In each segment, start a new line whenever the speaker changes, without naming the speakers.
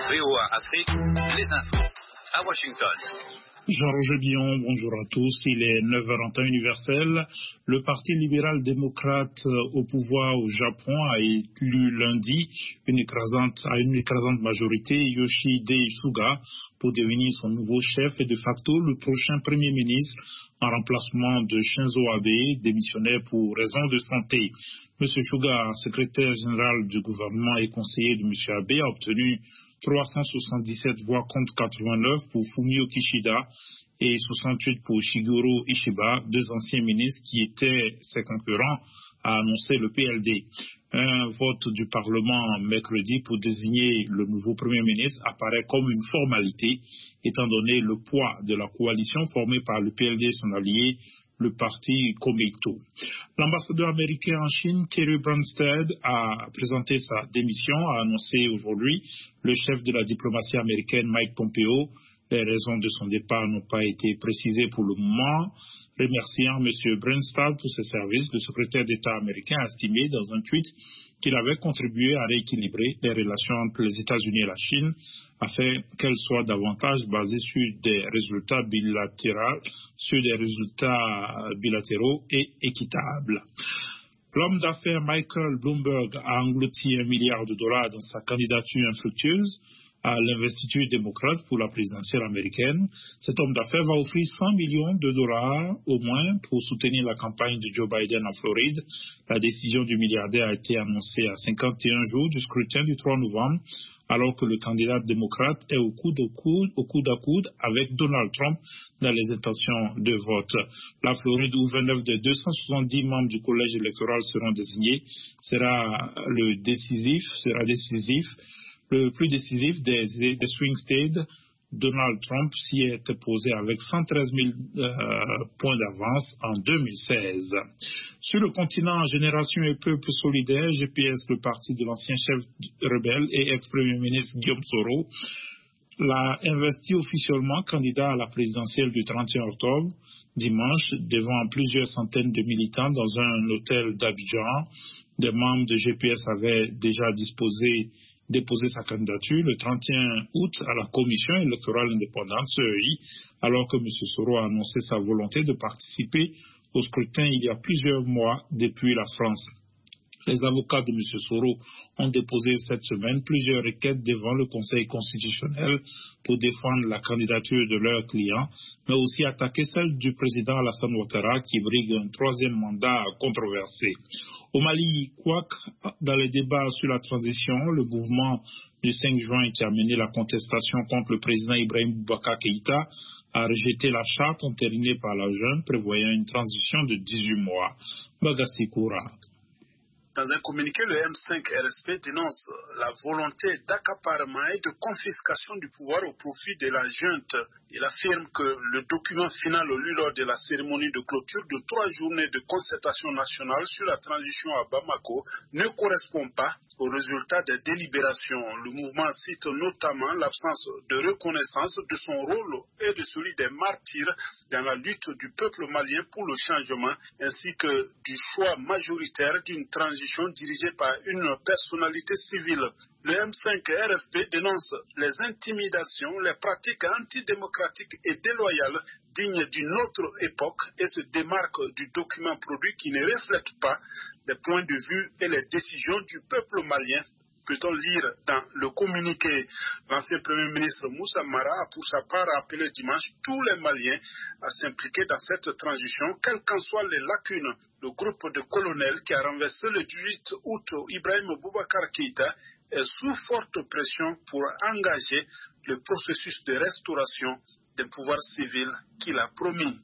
VOA Afrique, les infos à Washington.
Jean-Roger Billon, bonjour à tous. Il est 9h en temps universel. Le Parti libéral-démocrate au pouvoir au Japon a élu lundi à une écrasante majorité Yoshihide Suga pour devenir son nouveau chef et de facto le prochain Premier ministre en remplacement de Shinzo Abe, démissionnaire pour raison de santé. M. Suga, secrétaire général du gouvernement et conseiller de M. Abe, a obtenu 377 voix contre 89 pour Fumio Kishida et 68 pour Shigeru Ishiba, deux anciens ministres qui étaient ses concurrents, a annoncé le PLD. Un vote du Parlement mercredi pour désigner le nouveau Premier ministre apparaît comme une formalité, étant donné le poids de la coalition formée par le PLD et son allié, le parti Komeito. L'ambassadeur américain en Chine, Terry Branstad, a présenté sa démission, a annoncé aujourd'hui le chef de la diplomatie américaine, Mike Pompeo. Les raisons de son départ n'ont pas été précisées pour le moment. Remerciant M. Branstad pour ses services, le secrétaire d'État américain a estimé dans un tweet qu'il avait contribué à rééquilibrer les relations entre les États-Unis et la Chine afin qu'elles soient davantage basées sur des résultats bilatéraux et équitables. L'homme d'affaires Michael Bloomberg a englouti $1 milliard dans sa candidature infructueuse à l'investiture démocrate pour la présidentielle américaine. Cet homme d'affaires va offrir $100 millions au moins pour soutenir la campagne de Joe Biden en Floride. La décision du milliardaire a été annoncée à 51 jours du scrutin du 3 novembre, alors que le candidat démocrate est au coude à coude avec Donald Trump dans les intentions de vote. La Floride, où 29 des 270 membres du collège électoral seront désignés, sera décisif. Le plus décisif des swing states. Donald Trump s'y est opposé avec 113 000 points d'avance en 2016. Sur le continent, Génération et Peuple solidaire, GPS, le parti de l'ancien chef rebelle et ex-premier ministre Guillaume Soro, l'a investi officiellement candidat à la présidentielle du 31 octobre, dimanche, devant plusieurs centaines de militants dans un hôtel d'Abidjan. Des membres de GPS avaient déjà déposé sa candidature le 31 août à la Commission électorale indépendante, CEI, alors que M. Soro a annoncé sa volonté de participer au scrutin il y a plusieurs mois depuis la France. Les avocats de M. Soro ont déposé cette semaine plusieurs requêtes devant le Conseil constitutionnel pour défendre la candidature de leurs clients, mais aussi attaquer celle du président Alassane Ouattara qui brigue un troisième mandat controversé. Au Mali, dans les débats sur la transition, le mouvement du 5 juin qui a mené la contestation contre le président Ibrahim Boubacar Keïta a rejeté la charte entérinée par la junte prévoyant une transition de 18 mois. Bagassi Koura.
Dans un communiqué, le M5 RSP dénonce la volonté d'accaparement et de confiscation du pouvoir au profit de la junte. Il affirme que le document final lu lors de la cérémonie de clôture de 3 journées de concertation nationale sur la transition à Bamako ne correspond pas aux résultats des délibérations. Le mouvement cite notamment l'absence de reconnaissance de son rôle et de celui des martyrs dans la lutte du peuple malien pour le changement, ainsi que du choix majoritaire d'une transition dirigée par une personnalité civile. Le M5 RFP dénonce les intimidations, les pratiques antidémocratiques et déloyales dignes d'une autre époque et se démarque du document produit qui ne reflète pas les points de vue et les décisions du peuple malien. Peut-on lire dans le communiqué. L'ancien Premier ministre Moussa Mara a pour sa part appelé dimanche tous les Maliens à s'impliquer dans cette transition, quelles qu'en soient les lacunes. Le groupe de colonels qui a renversé le 18 août Ibrahim Boubacar Keïta est sous forte pression pour engager le processus de restauration des pouvoirs civils qu'il a promis.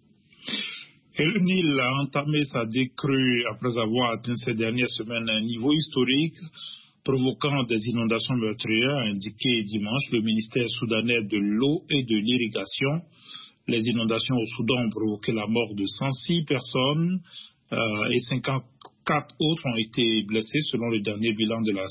Et le Nil a entamé sa décrue après avoir atteint ces dernières semaines un niveau historique, provoquant des inondations meurtrières, a indiqué dimanche le ministère soudanais de l'eau et de l'irrigation. Les inondations au Soudan ont provoqué la mort de 106 personnes et 54 autres ont été blessés selon le dernier bilan de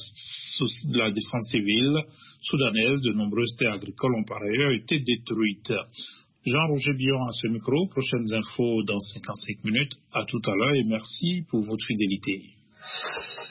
la défense civile soudanaise. De nombreuses terres agricoles ont par ailleurs été détruites. Jean-Roger Billon à ce micro. Prochaines infos dans 55 minutes. À tout à l'heure et merci pour votre fidélité.